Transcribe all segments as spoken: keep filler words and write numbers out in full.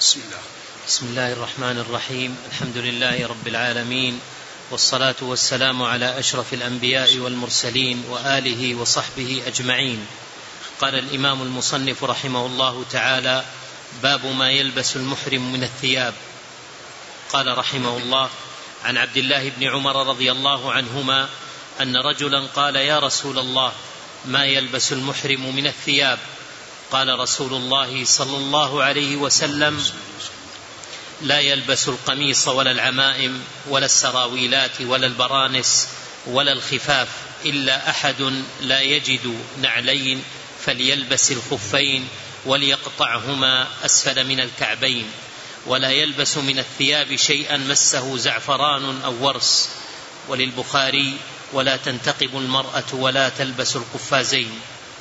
بسم الله. بسم الله الرحمن الرحيم. الحمد لله رب العالمين، والصلاة والسلام على أشرف الأنبياء والمرسلين وآله وصحبه أجمعين. قال الإمام المصنف رحمه الله تعالى: باب ما يلبس المحرم من الثياب. قال رحمه الله: عن عبد الله بن عمر رضي الله عنهما أن رجلا قال: يا رسول الله، ما يلبس المحرم من الثياب؟ قال رسول الله صلى الله عليه وسلم: لا يلبس القميص ولا العمائم ولا السراويلات ولا البرانس ولا الخفاف إلا أحد لا يجد نعلين فليلبس الخفين وليقطعهما أسفل من الكعبين، ولا يلبس من الثياب شيئا مسه زعفران أو ورس. وللبخاري: ولا تنتقب المرأة ولا تلبس القفازين.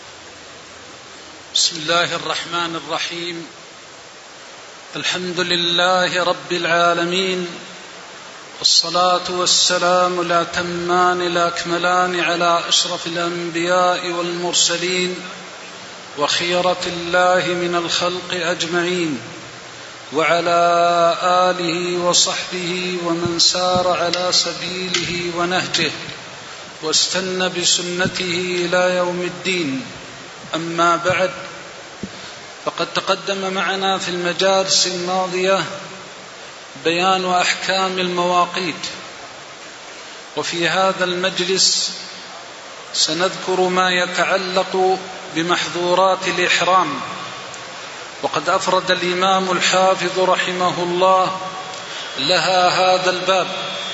بسم الله الرحمن الرحيم. الحمد لله رب العالمين، والصلاة والسلام الأتمان الأكملان على أشرف الأنبياء والمرسلين وخيرة الله من الخلق أجمعين، وعلى آله وصحبه ومن سار على سبيله ونهجه واستنى بسنته إلى يوم الدين. أما بعد، فقد تقدم معنا في المجالس الماضية بيان أحكام المواقيت، وفي هذا المجلس سنذكر ما يتعلق بمحظورات الإحرام. وقد أفرد الإمام الحافظ رحمه الله لها هذا الباب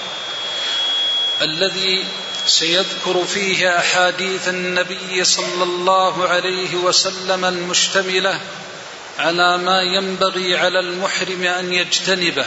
الذي سيذكر فيه أحاديث النبي صلى الله عليه وسلم المشتملة على ما ينبغي على المحرم أن يجتنبه،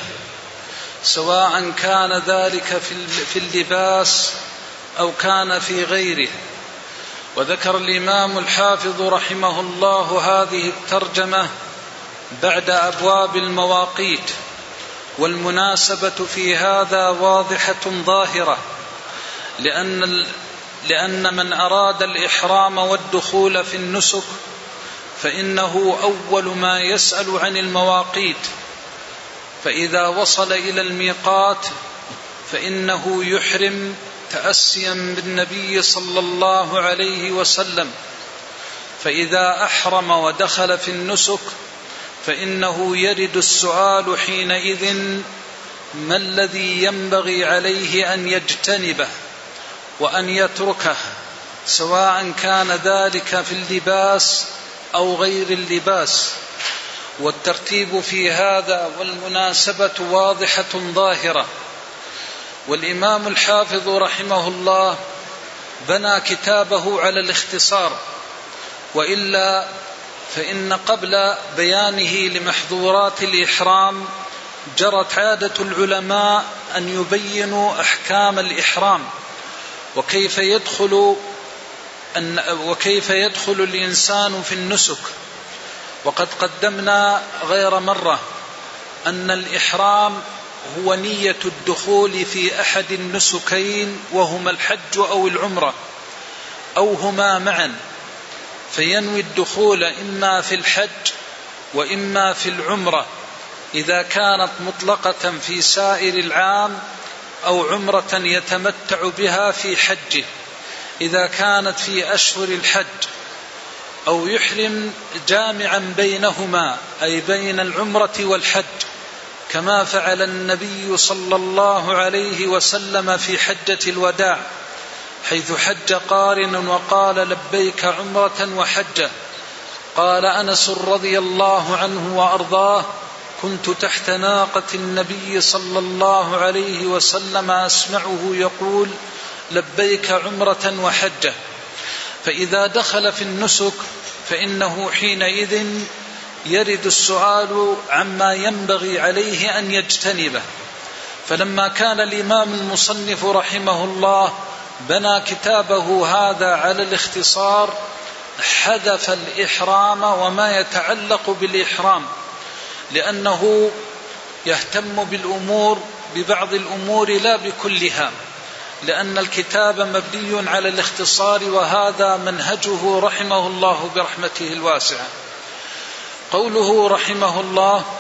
سواء كان ذلك في اللباس أو كان في غيره. وذكر الإمام الحافظ رحمه الله هذه الترجمة بعد أبواب المواقيت، والمناسبة في هذا واضحة ظاهرة، لأن, لأن من أراد الإحرام والدخول في النسك فإنه أول ما يسأل عن المواقيت، فإذا وصل إلى الميقات فإنه يحرم تأسيا بالنبي صلى الله عليه وسلم، فإذا أحرم ودخل في النسك فإنه يرد السؤال حينئذ: ما الذي ينبغي عليه أن يجتنبه وأن يتركه، سواء كان ذلك في اللباس أو غير اللباس. والترتيب في هذا والمناسبة واضحة ظاهرة. والإمام الحافظ رحمه الله بنى كتابه على الاختصار، وإلا فإن قبل بيانه لمحظورات الإحرام جرت عادة العلماء أن يبينوا أحكام الإحرام وكيف يدخل أن وكيف يدخل الإنسان في النسك. وقد قدمنا غير مرة أن الإحرام هو نية الدخول في أحد النسكين، وهما الحج أو العمرة أو هما معا، فينوي الدخول إما في الحج وإما في العمرة إذا كانت مطلقة في سائر العام، أو عمرة يتمتع بها في حجه إذا كانت في أشهر الحج، أو يحرم جامعا بينهما أي بين العمرة والحج، كما فعل النبي صلى الله عليه وسلم في حجة الوداع، حيث حج قارن وقال: لبيك عمرة وحجة. قال أنس رضي الله عنه وأرضاه: كنت تحت ناقة النبي صلى الله عليه وسلم أسمعه يقول: لبيك عمرة وحجة. فإذا دخل في النسك فإنه حينئذ يرد السؤال عما ينبغي عليه أن يجتنبه. فلما كان الإمام المصنف رحمه الله بنى كتابه هذا على الاختصار، حذف الإحرام وما يتعلق بالإحرام، لأنه يهتم بالأمور ببعض الأمور لا بكلها، لأن الكتاب مبني على الاختصار، وهذا منهجه رحمه الله برحمته الواسعة. قوله رحمه الله: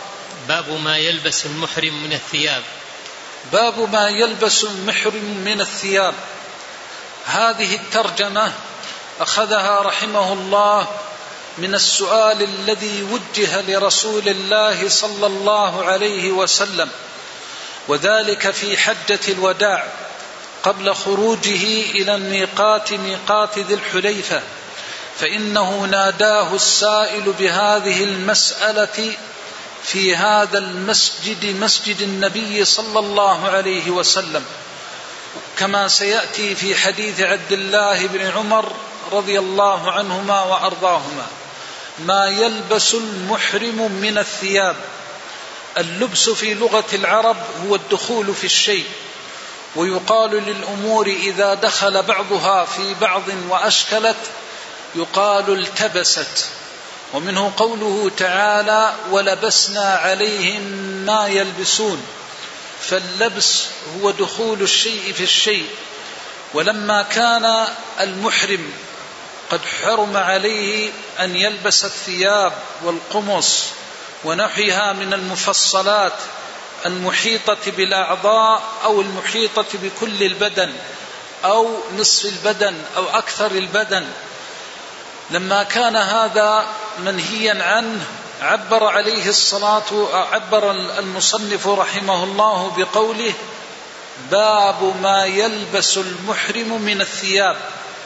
باب ما يلبس المحرم من الثياب. باب ما يلبس المحرم من الثياب. هذه الترجمة أخذها رحمه الله من السؤال الذي وجه لرسول الله صلى الله عليه وسلم، وذلك في حجة الوداع قبل خروجه إلى الميقات ميقات ذي الحليفة، فإنه ناداه السائل بهذه المسألة في هذا المسجد مسجد النبي صلى الله عليه وسلم، كما سيأتي في حديث عبد الله بن عمر رضي الله عنهما وأرضاهما. ما يلبس المحرم من الثياب. اللبس في لغة العرب هو الدخول في الشيء، ويقال للأمور إذا دخل بعضها في بعض وأشكلت يقال التبست. ومنه قوله تعالى ولبسنا عليهم ما يلبسون، فاللبس هو دخول الشيء في الشيء. ولما كان المحرم قد حرم عليه أن يلبس الثياب والقمص ونحيها من المفصلات المحيطة بالأعضاء أو المحيطة بكل البدن أو نصف البدن أو أكثر البدن، لما كان هذا منهيا عنه عبر عليه الصلاة عبر المصنف رحمه الله بقوله باب ما يلبس المحرم من الثياب.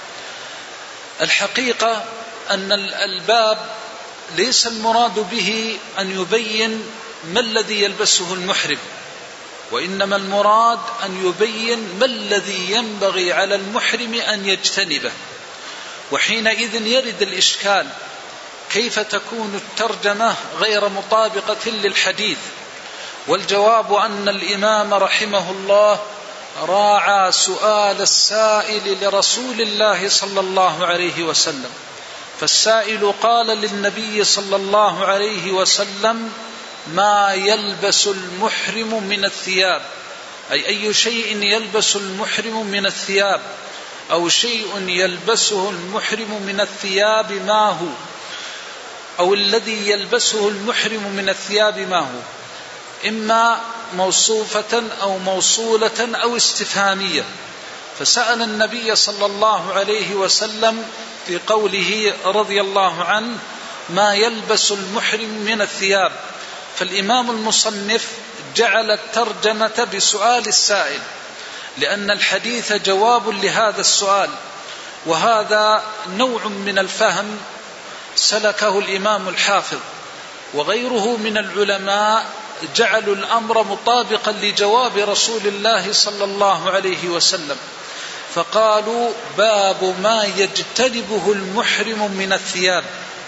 الحقيقة أن الباب ليس المراد به أن يبين ما الذي يلبسه المحرم، وإنما المراد أن يبين ما الذي ينبغي على المحرم أن يجتنبه. وحينئذ يرد الإشكال كيف تكون الترجمة غير مطابقة للحديث، والجواب أن الإمام رحمه الله راعى سؤال السائل لرسول الله صلى الله عليه وسلم، فالسائل قال للنبي صلى الله عليه وسلم ما يلبس المحرم من الثياب، أي أي شيء يلبس المحرم من الثياب، أو شيء يلبسه المحرم من الثياب ما هو، أو الذي يلبسه المحرم من الثياب ما هو، إما موصوفة أو موصولة أو استفهامية. فسأل النبي صلى الله عليه وسلم في قوله رضي الله عنه ما يلبس المحرم من الثياب، فالإمام المصنف جعل الترجمة بسؤال السائل، لأن الحديث جواب لهذا السؤال، وهذا نوع من الفهم سلكه الإمام الحافظ وغيره من العلماء، جعلوا الأمر مطابقا لجواب رسول الله صلى الله عليه وسلم، فقالوا باب ما يجتنبه المحرم من الثياب.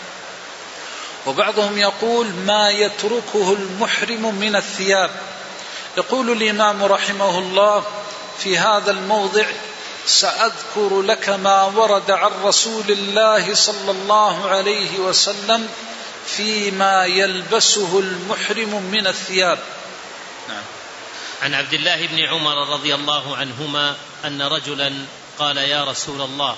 وبعضهم يقول ما يتركه المحرم من الثياب. يقول الإمام رحمه الله في هذا الموضع سأذكر لك ما ورد عن رسول الله صلى الله عليه وسلم فيما يلبسه المحرم من الثياب. نعم. عن عبد الله بن عمر رضي الله عنهما أن رجلا قال يا رسول الله.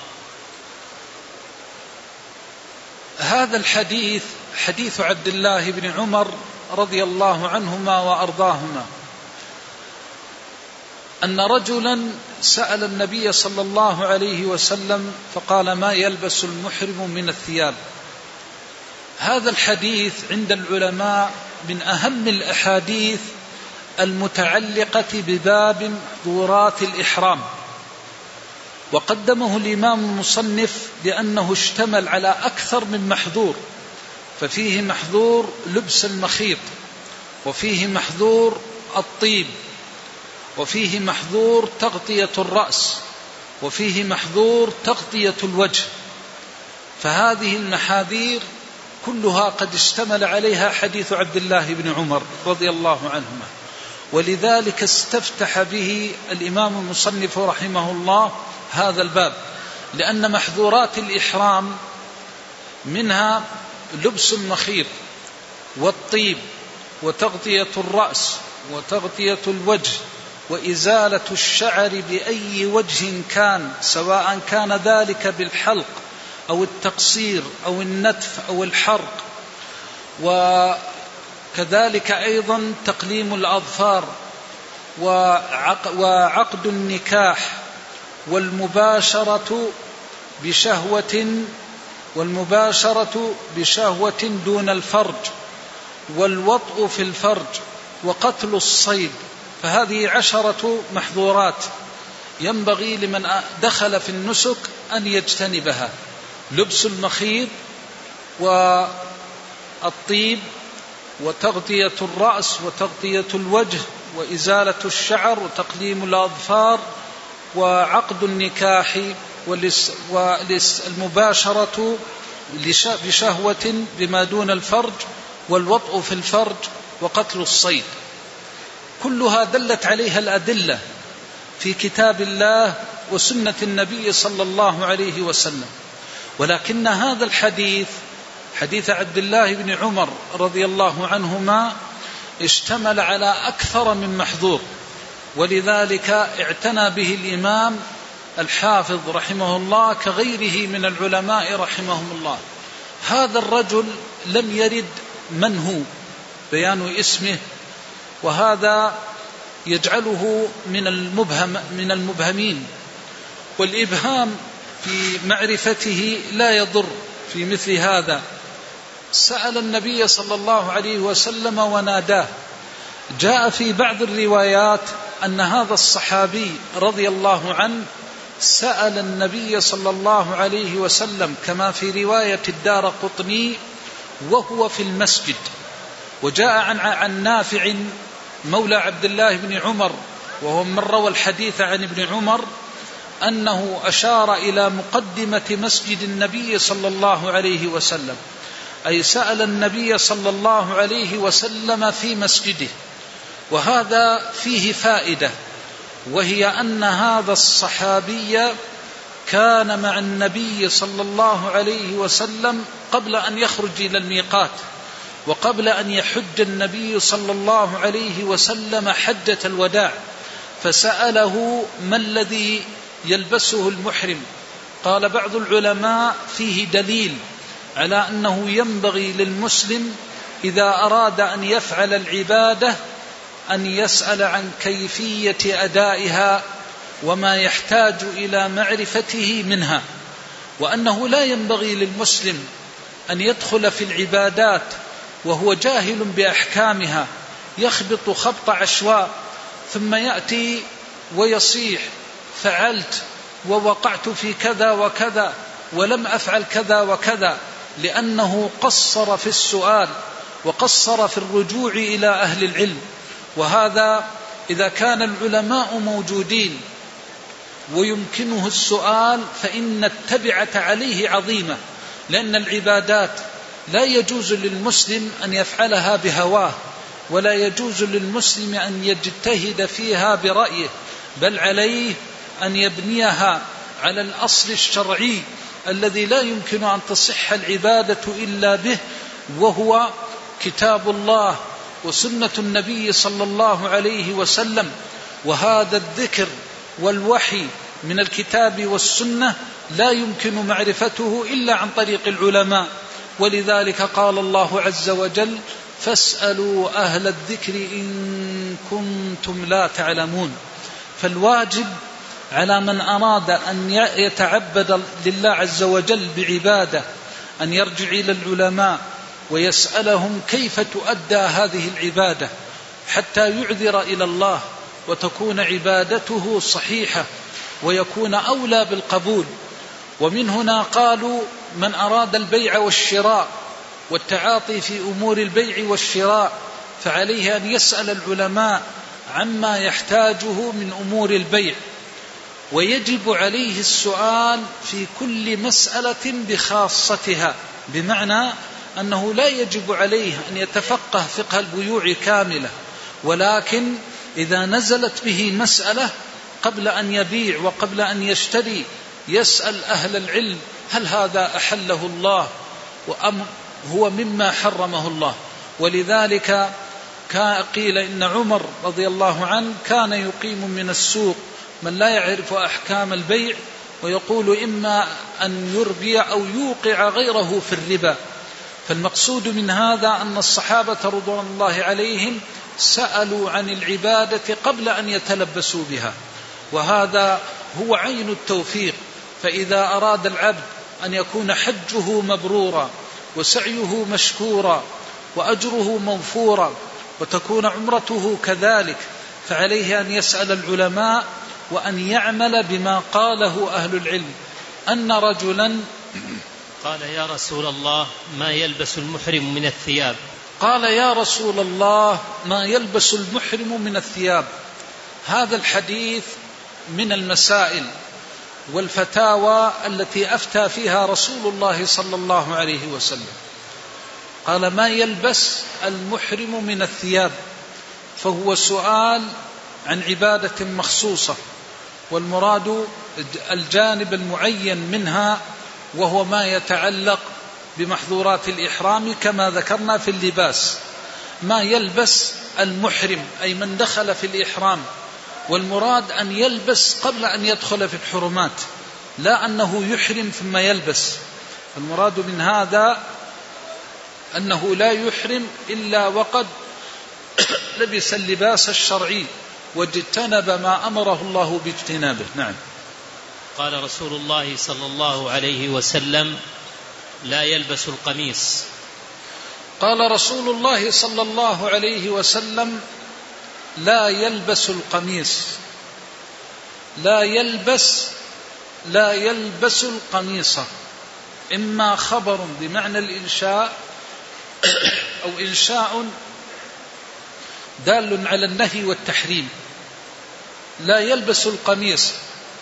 هذا الحديث حديث عبد الله بن عمر رضي الله عنهما وأرضاهما أن رجلا سأل النبي صلى الله عليه وسلم فقال ما يلبس المحرم من الثياب. هذا الحديث عند العلماء من أهم الأحاديث المتعلقة بباب محظورات الإحرام، وقدمه الإمام المصنف لأنه اشتمل على أكثر من محظور، ففيه محظور لبس المخيط، وفيه محظور الطيب، وفيه محظور تغطية الرأس، وفيه محظور تغطية الوجه. فهذه المحاذير كلها قد اشتمل عليها حديث عبد الله بن عمر رضي الله عنهما، ولذلك استفتح به الإمام المصنف رحمه الله هذا الباب، لأن محظورات الإحرام منها لبس المخيط والطيب وتغطية الرأس وتغطية الوجه وإزالة الشعر بأي وجه كان، سواء كان ذلك بالحلق أو التقصير أو النتف أو الحرق، كذلك أيضا تقليم الأظفار وعقد النكاح والمباشرة بشهوة والمباشرة بشهوة دون الفرج والوطء في الفرج وقتل الصيد. فهذه عشرة محظورات ينبغي لمن دخل في النسك أن يجتنبها: لبس المخيط والطيب وتغطية الرأس وتغطية الوجه وإزالة الشعر وتقليم الأظفار وعقد النكاح والمباشرة بشهوة بما دون الفرج والوطء في الفرج وقتل الصيد. كلها دلت عليها الأدلة في كتاب الله وسنة النبي صلى الله عليه وسلم، ولكن هذا الحديث حديث عبد الله بن عمر رضي الله عنهما اشتمل على أكثر من محظور، ولذلك اعتنى به الإمام الحافظ رحمه الله كغيره من العلماء رحمهم الله. هذا الرجل لم يرد من هو بيان اسمه، وهذا يجعله من المبهم من المبهمين، والإبهام في معرفته لا يضر في مثل هذا. سأل النبي صلى الله عليه وسلم وناداه. جاء في بعض الروايات أن هذا الصحابي رضي الله عنه سأل النبي صلى الله عليه وسلم كما في رواية الدارقطني وهو في المسجد. وجاء عن, عن نافع مولى عبد الله بن عمر وهو من روى الحديث عن ابن عمر أنه أشار إلى مقدمة مسجد النبي صلى الله عليه وسلم، أي سأل النبي صلى الله عليه وسلم في مسجده. وهذا فيه فائدة، وهي أن هذا الصحابي كان مع النبي صلى الله عليه وسلم قبل أن يخرج إلى الميقات، وقبل أن يحج النبي صلى الله عليه وسلم حجة الوداع، فسأله ما الذي يلبسه المحرم. قال بعض العلماء فيه دليل على أنه ينبغي للمسلم إذا أراد أن يفعل العبادة أن يسأل عن كيفية أدائها وما يحتاج إلى معرفته منها، وأنه لا ينبغي للمسلم أن يدخل في العبادات وهو جاهل بأحكامها، يخبط خبط عشواء ثم يأتي ويصيح فعلت ووقعت في كذا وكذا ولم أفعل كذا وكذا، لأنه قصر في السؤال وقصر في الرجوع إلى أهل العلم. وهذا إذا كان العلماء موجودين ويمكنه السؤال فإن التبعة عليه عظيمة، لأن العبادات لا يجوز للمسلم أن يفعلها بهواه، ولا يجوز للمسلم أن يجتهد فيها برأيه، بل عليه أن يبنيها على الأصل الشرعي الذي لا يمكن أن تصح العبادة إلا به، وهو كتاب الله وسنة النبي صلى الله عليه وسلم. وهذا الذكر والوحي من الكتاب والسنة لا يمكن معرفته إلا عن طريق العلماء، ولذلك قال الله عز وجل: فاسألوا أهل الذكر إن كنتم لا تعلمون. فالواجب على من أراد أن يتعبد لله عز وجل بعبادة أن يرجع إلى العلماء ويسألهم كيف تؤدى هذه العبادة حتى يعذر إلى الله وتكون عبادته صحيحة ويكون أولى بالقبول. ومن هنا قالوا من أراد البيع والشراء والتعاطي في أمور البيع والشراء فعليه أن يسأل العلماء عما يحتاجه من أمور البيع، ويجب عليه السؤال في كل مسألة بخاصتها، بمعنى أنه لا يجب عليه أن يتفقه فقه البيوع كاملة، ولكن إذا نزلت به مسألة قبل أن يبيع وقبل أن يشتري يسأل أهل العلم هل هذا أحله الله وأم هو مما حرمه الله. ولذلك قيل إن عمر رضي الله عنه كان يقيم من السوق من لا يعرف أحكام البيع ويقول إما أن يربي أو يوقع غيره في الربا. فالمقصود من هذا أن الصحابة رضوان الله عليهم سألوا عن العبادة قبل أن يتلبسوا بها، وهذا هو عين التوفيق. فإذا أراد العبد أن يكون حجه مبرورا وسعيه مشكورا وأجره موفورا وتكون عمرته كذلك، فعليه أن يسأل العلماء وأن يعمل بما قاله أهل العلم. أن رجلا قال يا رسول الله ما يلبس المحرم من الثياب؟ قال يا رسول الله ما يلبس المحرم من الثياب. هذا الحديث من المسائل والفتاوى التي أفتى فيها رسول الله صلى الله عليه وسلم. قال ما يلبس المحرم من الثياب، فهو سؤال عن عبادة مخصوصة، والمراد الجانب المعين منها وهو ما يتعلق بمحظورات الإحرام كما ذكرنا في اللباس. ما يلبس المحرم أي من دخل في الإحرام، والمراد أن يلبس قبل أن يدخل في الحرمات، لا أنه يحرم ثم يلبس. المراد من هذا أنه لا يحرم إلا وقد لبس اللباس الشرعي واجتنب ما أمره الله باجتنابه. نعم. قال رسول الله صلى الله عليه وسلم لا يلبس القميص. قال رسول الله صلى الله عليه وسلم لا يلبس القميص. لا يلبس لا يلبس القميص إما خبر بمعنى الإنشاء أو إنشاء دال على النهي والتحريم. لا يلبس القميص.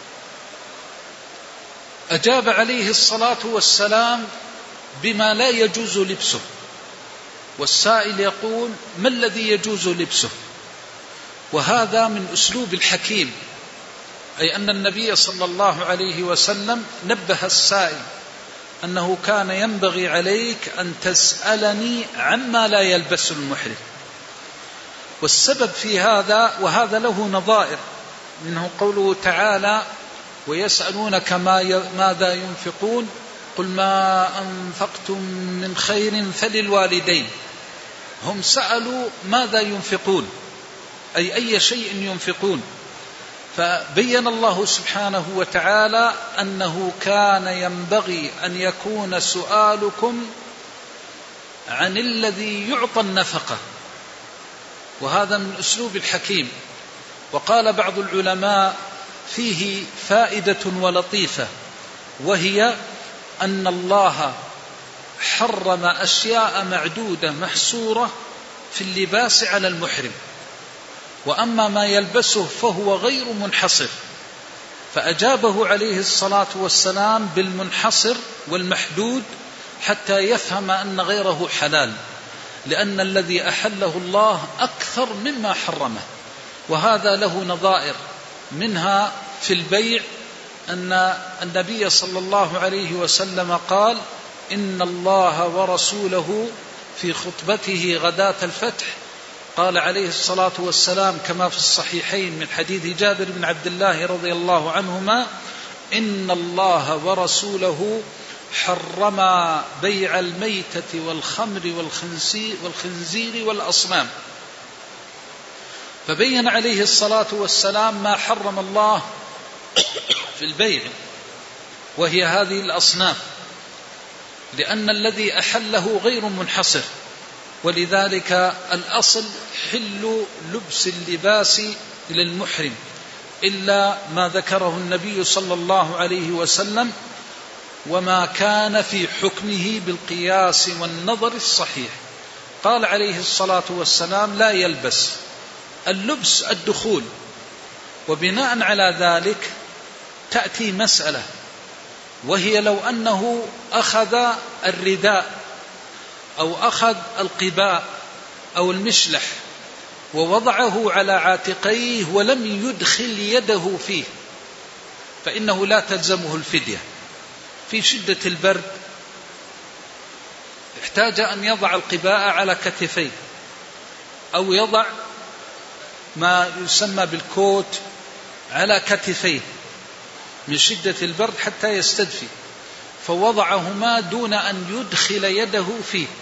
أجاب عليه الصلاة والسلام بما لا يجوز لبسه، والسائل يقول ما الذي يجوز لبسه؟ وهذا من أسلوب الحكيم، أي أن النبي صلى الله عليه وسلم نبه السائل أنه كان ينبغي عليك أن تسألني عما لا يلبس المحرم. والسبب في هذا، وهذا له نظائر، منه قوله تعالى ويسألونك ماذا ينفقون قل ما أنفقتم من خير فللوالدين. هم سألوا ماذا ينفقون، أي أي شيء ينفقون، فبين الله سبحانه وتعالى أنه كان ينبغي أن يكون سؤالكم عن الذي يعطى النفقة، وهذا من أسلوب الحكيم. وقال بعض العلماء فيه فائدة ولطيفة، وهي أن الله حرم أشياء معدودة محصورة في اللباس على المحرم، وأما ما يلبسه فهو غير منحصر، فأجابه عليه الصلاة والسلام بالمنحصر والمحدود حتى يفهم أن غيره حلال، لأن الذي أحله الله أكثر مما حرمه. وهذا له نظائر، منها في البيع أن النبي صلى الله عليه وسلم قال إن الله ورسوله في خطبته غداة الفتح قال عليه الصلاة والسلام كما في الصحيحين من حديث جابر بن عبد الله رضي الله عنهما إن الله ورسوله حرما بيع الميتة والخمر والخنزير والأصنام. فبين عليه الصلاة والسلام ما حرم الله في البيع، وهي هذه الأصناف، لأن الذي أحله غير منحصر، ولذلك الأصل حل لبس اللباس للمحرم إلا ما ذكره النبي صلى الله عليه وسلم وما كان في حكمه بالقياس والنظر الصحيح. قال عليه الصلاة والسلام لا يلبس. اللبس الدخول، وبناء على ذلك تأتي مسألة، وهي لو أنه أخذ الرداء أو أخذ القباء أو المشلح ووضعه على عاتقيه ولم يدخل يده فيه فإنه لا تلزمه الفدية. في شدة البرد احتاج أن يضع القباء على كتفيه أو يضع ما يسمى بالكوت على كتفيه من شدة البرد حتى يستدفي، فوضعهما دون أن يدخل يده فيه،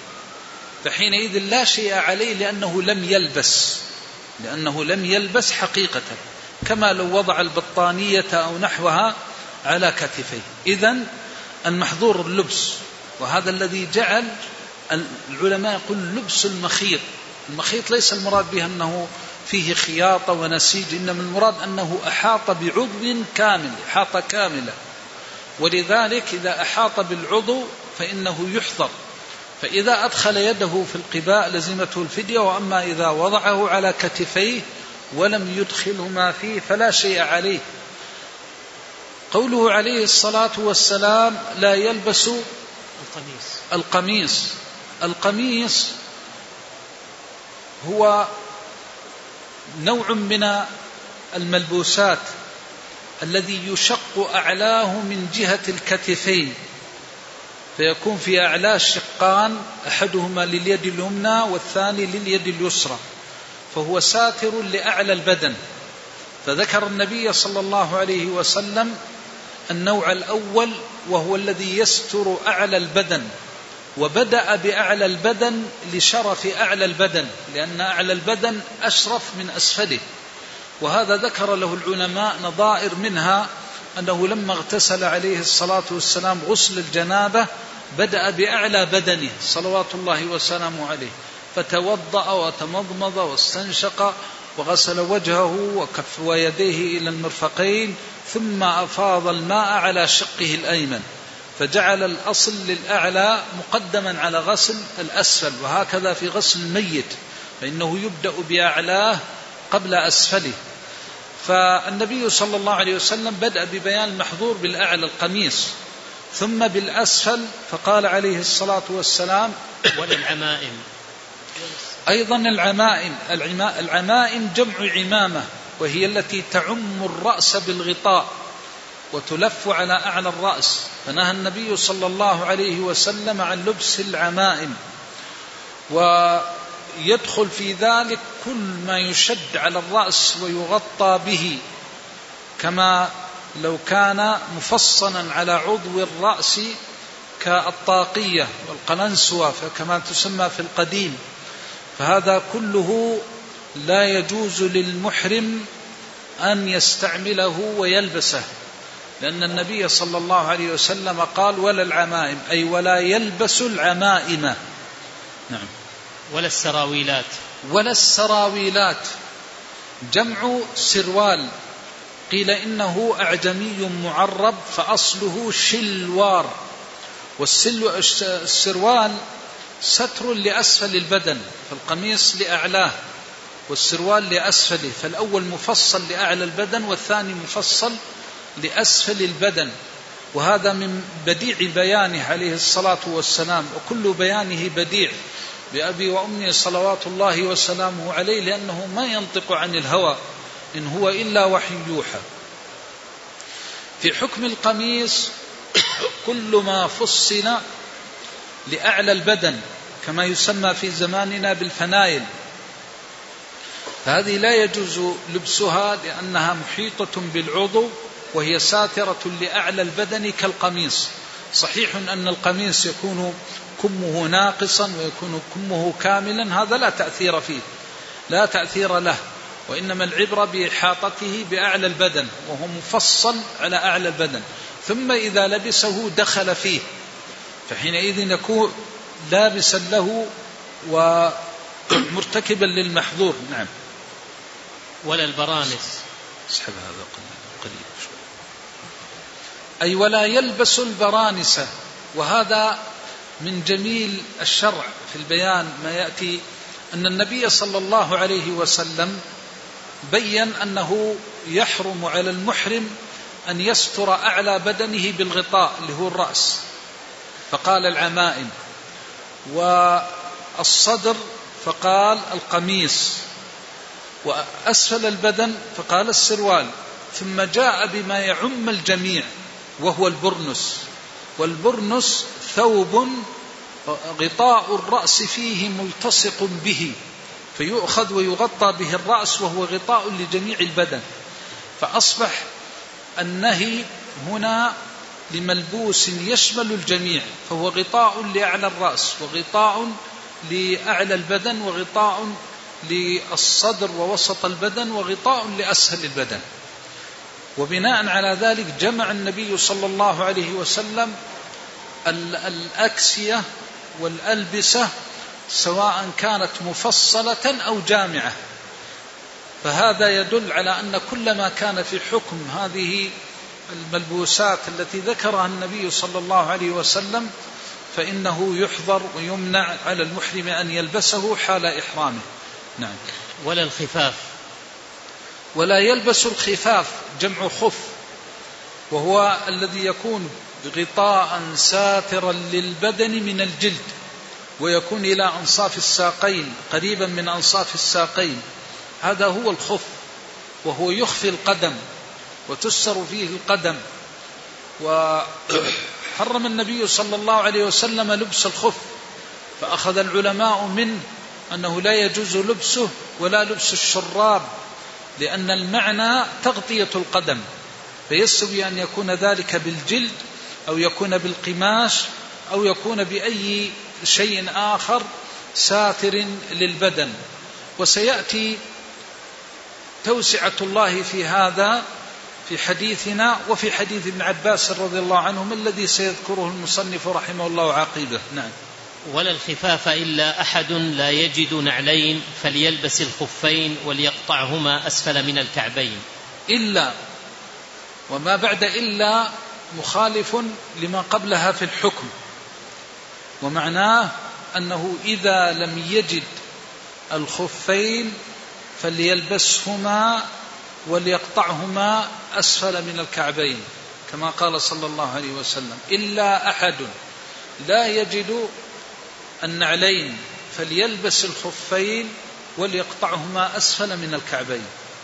فحينئذ لا شيء عليه لأنه لم يلبس لأنه لم يلبس حقيقة، كما لو وضع البطانية أو نحوها على كتفيه. إذن المحظور اللبس، وهذا الذي جعل العلماء يقول لبس المخيط. المخيط ليس المراد به أنه فيه خياطة ونسيج، إنما المراد أنه أحاط بعضو كامل، إحاطة كاملة. ولذلك إذا أحاط بالعضو فإنه يحظر، فإذا أدخل يده في القباء لزمته الفدية، وأما إذا وضعه على كتفيه ولم يدخلهما فيه فلا شيء عليه. قوله عليه الصلاة والسلام لا يلبس القميص. القميص القميص هو نوع من الملبوسات الذي يشق أعلاه من جهة الكتفين، فيكون في أعلاه شقان، أحدهما لليد اليمنى والثاني لليد اليسرى، فهو ساتر لأعلى البدن. فذكر النبي صلى الله عليه وسلم النوع الأول وهو الذي يستر أعلى البدن، وبدأ بأعلى البدن لشرف أعلى البدن، لأن أعلى البدن أشرف من أسفله. وهذا ذكر له العلماء نظائر، منها أنه لما اغتسل عليه الصلاة والسلام غسل الجنابة بدأ بأعلى بدنه صلوات الله وسلامه عليه، فتوضأ وتمضمض واستنشق وغسل وجهه وكف ويديه إلى المرفقين، ثم أفاض الماء على شقه الأيمن، فجعل الأصل للأعلى مقدما على غسل الأسفل. وهكذا في غسل الميت، فإنه يبدأ بأعلاه قبل أسفله. فالنبي صلى الله عليه وسلم بدأ ببيان المحظور بالأعلى القميص، ثم بالأسفل، فقال عليه الصلاة والسلام وللعمائم أيضا العمائم. العمائم جمع عمامة، وهي التي تعم الرأس بالغطاء وتلف على أعلى الرأس، فنهى النبي صلى الله عليه وسلم عن لبس العمائم. ويدخل في ذلك كل ما يشد على الرأس ويغطى به، كما لو كان مفصلا على عضو الرأس كالطاقية والقلنسوة كما تسمى في القديم، فهذا كله لا يجوز للمحرم أن يستعمله ويلبسه، لأن النبي صلى الله عليه وسلم قال ولا العمائم، أي ولا يلبس العمائم. نعم. ولا السراويلات. ولا السراويلات جمع سروال، قيل إنه أعجمي معرب فأصله شلوار، والسروال ستر لأسفل البدن، فالقميص لأعلاه والسروال لأسفله، فالأول مفصل لأعلى البدن والثاني مفصل لأسفل البدن. وهذا من بديع بيانه عليه الصلاة والسلام، وكل بيانه بديع بأبي وأمي صلوات الله وسلامه عليه، لأنه ما ينطق عن الهوى، إن هو إلا وحي يوحى. في حكم القميص كل ما فصل لأعلى البدن، كما يسمى في زماننا بالفنايل، فهذه لا يجوز لبسها لأنها محيطة بالعضو وهي ساترة لأعلى البدن كالقميص. صحيح أن القميص يكون كمه ناقصا ويكون كمه كاملا، هذا لا تأثير فيه، لا تأثير له، وإنما العبرة بإحاطته بأعلى البدن وهو مفصل على أعلى البدن، ثم إذا لبسه دخل فيه، فحينئذ يكون لابسا له ومرتكبا للمحظور. نعم. ولا البرانس. اسحب هذا قليل شوي. أي ولا يلبس البرانس، وهذا من جميل الشرع في البيان ما يأتي، أن النبي صلى الله عليه وسلم بيّن أنه يحرم على المحرم أن يستر أعلى بدنه بالغطاء اللي هو الرأس، فقال العمائم، والصدر فقال القميص، وأسفل البدن فقال السروال، ثم جاء بما يعم الجميع وهو البرنس. والبرنس ثوب غطاء الرأس فيه ملتصق به، فيؤخذ ويغطى به الرأس، وهو غطاء لجميع البدن. فأصبح النهي هنا لملبوس يشمل الجميع، فهو غطاء لأعلى الرأس وغطاء لأعلى البدن، وغطاء للصدر ووسط البدن، وغطاء لأسفل البدن. وبناء على ذلك جمع النبي صلى الله عليه وسلم الأكسية والألبسة سواء كانت مفصلة أو جامعة. فهذا يدل على أن كل ما كان في حكم هذه الملبوسات التي ذكرها النبي صلى الله عليه وسلم فإنه يحظر ويمنع على المحرم أن يلبسه حال إحرامه. نعم. ولا الخفاف، ولا يلبس الخفاف جمع خف، وهو الذي يكون غطاء ساترا للبدن من الجلد، ويكون إلى أنصاف الساقين قريبا من أنصاف الساقين، هذا هو الخف، وهو يخفي القدم وتستر فيه القدم. وحرم النبي صلى الله عليه وسلم لبس الخف، فأخذ العلماء منه أنه لا يجوز لبسه ولا لبس الشراب، لأن المعنى تغطية القدم، فيستوي أن يكون ذلك بالجلد أو يكون بالقماش أو يكون بأي شيء آخر ساتر للبدن. وسيأتي توسعة الله في هذا في حديثنا وفي حديث ابن عباس رضي الله عنهم الذي سيذكره المصنف رحمه الله عقيبه. نعم. ولا الخفاف إلا أحد لا يجد نعلين فليلبس الخفين وليقطعهما أسفل من الكعبين. إلا، وما بعد إلا مخالف لما قبلها في الحكم، ومعناه أنه إذا لم يجد الخفين فليلبسهما وليقطعهما أسفل من الكعبين، كما قال صلى الله عليه وسلم: إلا أحد لا يجد النعلين فليلبس الخفين وليقطعهما أسفل من الكعبين.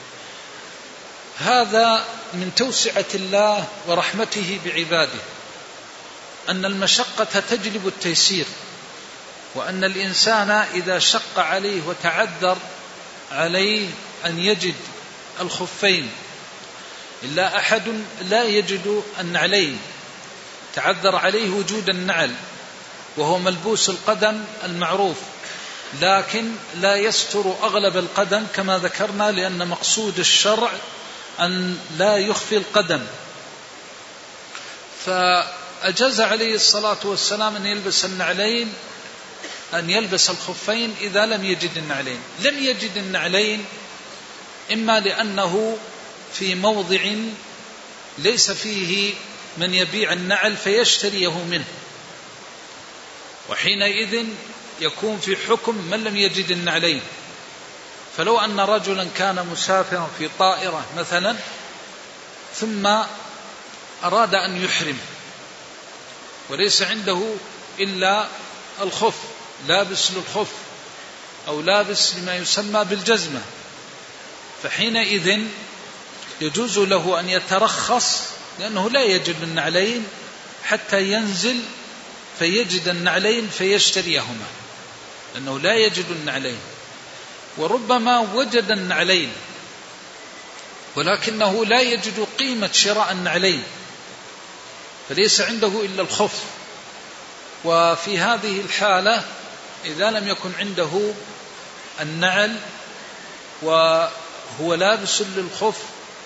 هذا من توسعة الله ورحمته بعباده، أن المشقة تجلب التيسير، وأن الإنسان إذا شق عليه وتعذر عليه أن يجد الخفين، إلا أحد لا يجد النعلين، تعذر عليه وجود النعل وهو ملبوس القدم المعروف، لكن لا يستر أغلب القدم كما ذكرنا، لأن مقصود الشرع أن لا يخفي القدم. فأجاز عليه الصلاة والسلام أن يلبس النعلين، أن يلبس الخفين إذا لم يجد النعلين. لم يجد النعلين إما لأنه في موضع ليس فيه من يبيع النعل فيشتريه منه، وحينئذ يكون في حكم من لم يجد النعلين. فلو أن رجلا كان مسافرا في طائرة مثلا ثم أراد أن يحرم وليس عنده إلا الخف، لابس للخف أو لابس لما يسمى بالجزمة، فحينئذ يجوز له أن يترخص، لأنه لا يجد النعلين حتى ينزل فيجد النعلين فيشتريهما، لأنه لا يجد النعلين. وربما وجد النعلين ولكنه لا يجد قيمة شراء النعلين، فليس عنده إلا الخف. وفي هذه الحالة إذا لم يكن عنده النعل وهو لابس للخف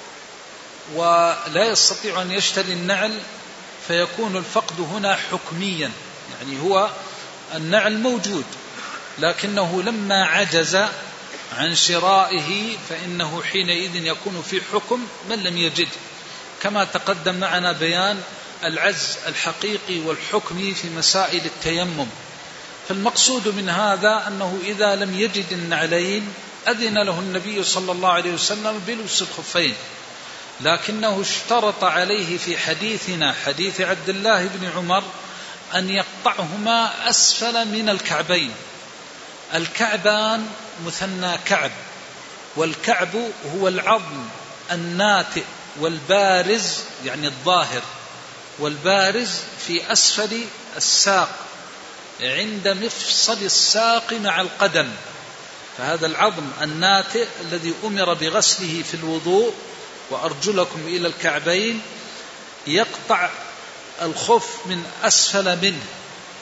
ولا يستطيع أن يشتري النعل، فيكون الفقد هنا حكميا، يعني هو النعل موجود لكنه لما عجز عن شرائه فإنه حينئذ يكون في حكم من لم يجد، كما تقدم معنا بيان العجز الحقيقي والحكمي في مسائل التيمم. فالمقصود من هذا أنه إذا لم يجد النعلين أذن له النبي صلى الله عليه وسلم بلبس الخفين، لكنه اشترط عليه في حديثنا حديث عبد الله بن عمر أن يقطعهما أسفل من الكعبين. الكعبان مثنى كعب، والكعب هو العظم الناتئ والبارز، يعني الظاهر والبارز في أسفل الساق عند مفصل الساق مع القدم. فهذا العظم الناتئ الذي أمر بغسله في الوضوء وأرجلكم إلى الكعبين يقطع الخف من أسفل منه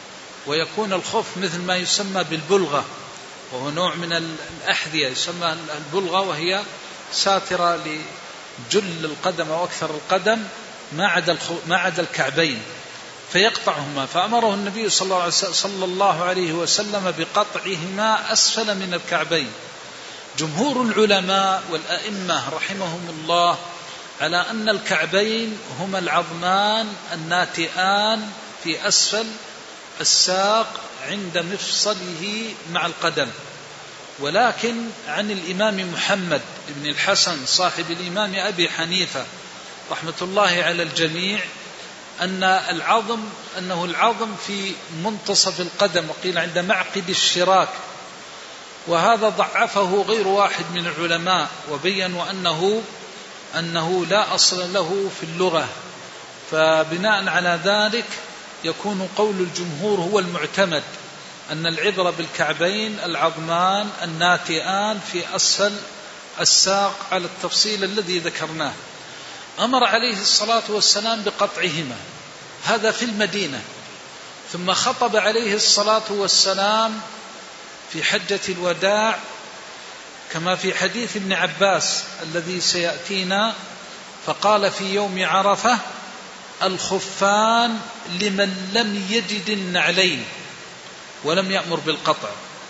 ويكون الخف مثل ما يسمى بالبلغة، وهو نوع من الأحذية يسمى البلغة، وهي ساترة لجل القدم أو أكثر القدم ما عدا ما عدا الكعبين، فيقطعهما. فأمره النبي صلى الله عليه وسلم بقطعهما أسفل من الكعبين. جمهور العلماء والأئمة رحمهم الله على أن الكعبين هما العظمان الناتئان في أسفل الساق عند مفصله مع القدم. ولكن عن الإمام محمد بن الحسن صاحب الإمام أبي حنيفة رحمة الله على الجميع أن العظم أنه العظم في منتصف القدم، وقيل عند معقد الشراك، وهذا ضعفه غير واحد من العلماء وبينوا أنه أنه لا أصل له في اللغة. فبناء على ذلك يكون قول الجمهور هو المعتمد، أن العبرة بالكعبين العظمان الناتئان في أسفل الساق على التفصيل الذي ذكرناه. أمر عليه الصلاة والسلام بقطعهما، هذا في المدينة. ثم خطب عليه الصلاة والسلام في حجة الوداع كما في حديث ابن عباس الذي سيأتينا، فقال في يوم عرفة: الخفان لمن لم يجد النعلين، ولم يأمر بالقطع.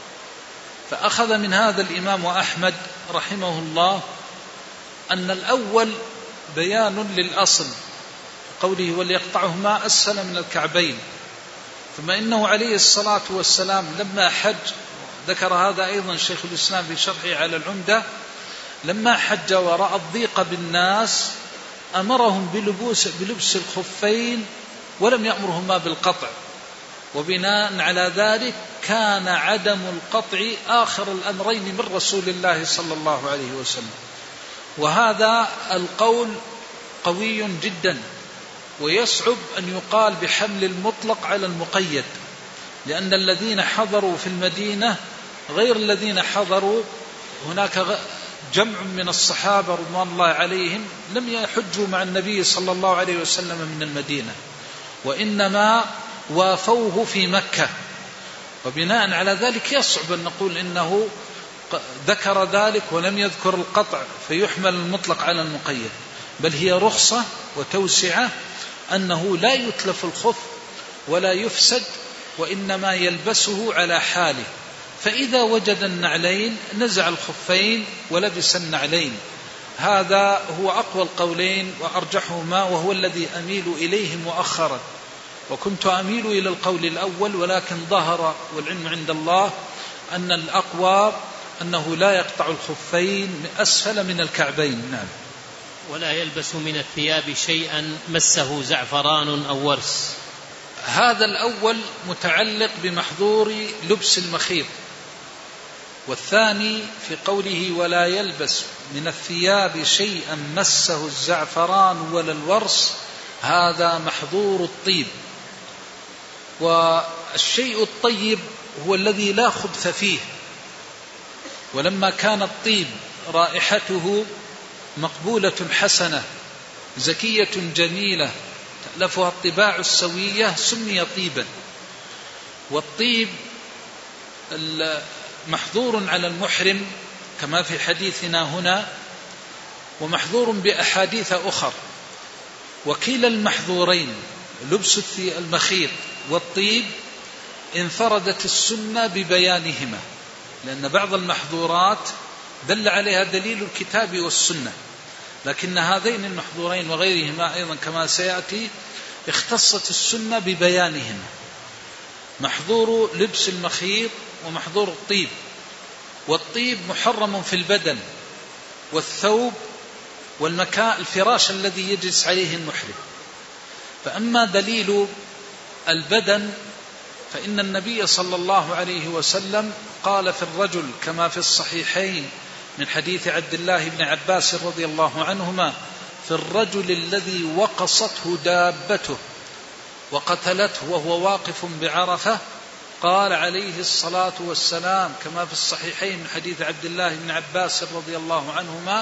فأخذ من هذا الإمام أحمد رحمه الله أن الأول بيان للأصل قوله وليقطعهما أسفل من الكعبين. ثم إنه عليه الصلاة والسلام لما حج، ذكر هذا أيضا شيخ الإسلام في شرحه على العمدة، لما حج ورأى الضيق بالناس أمرهم بلبوس بلبس الخفين ولم يأمرهما بالقطع. وبناء على ذلك كان عدم القطع آخر الأمرين من رسول الله صلى الله عليه وسلم. وهذا القول قوي جدا، ويصعب أن يقال بحمل المطلق على المقيد، لأن الذين حضروا في المدينة غير الذين حضروا. هناك جمع من الصحابة رضوان الله عليهم لم يحجوا مع النبي صلى الله عليه وسلم من المدينة، وإنما وافوه في مكة. وبناء على ذلك يصعب أن نقول إنه ذكر ذلك ولم يذكر القطع فيحمل المطلق على المقيد، بل هي رخصة وتوسعة أنه لا يتلف الخف ولا يفسد، وإنما يلبسه على حاله. فإذا وجد النعلين نزع الخفين ولبس النعلين. هذا هو أقوى القولين وأرجحهما، وهو الذي أميل إليه مؤخرا، وكنت أميل إلى القول الأول، ولكن ظهر والعلم عند الله أن الأقوى أنه لا يقطع الخفين أسفل من الكعبين. نعم. ولا يلبس من الثياب شيئا مسه زعفران أو ورس. هذا الأول متعلق بمحظور لبس المخيط، والثاني في قوله ولا يلبس من الثياب شيئا مسه الزعفران ولا الورس، هذا محظور الطيب. والشيء الطيب هو الذي لا خبث فيه، ولما كان الطيب رائحته مقبولة حسنة زكية جميلة تألفها الطباع السوية سمي طيبا. والطيب محظور على المحرم كما في حديثنا هنا، ومحظور بأحاديث أخر. وكلا المحظورين لبس المخيط والطيب انفردت السنة ببيانهما، لأن بعض المحظورات دل عليها دليل الكتاب والسنة، لكن هذين المحظورين وغيرهما أيضا كما سيأتي اختصت السنة ببيانهما، محظور لبس المخيط ومحظور الطيب. والطيب محرم في البدن والثوب والمكان الفراش الذي يجلس عليه المحرم. فأما دليل البدن فإن النبي صلى الله عليه وسلم قال في الرجل كما في الصحيحين من حديث عبد الله بن عباس رضي الله عنهما: في الرجل الذي وقصته دابته وقتلته وهو واقف بعرفة، قال عليه الصلاة والسلام كما في الصحيحين من حديث عبد الله بن عباس رضي الله عنهما: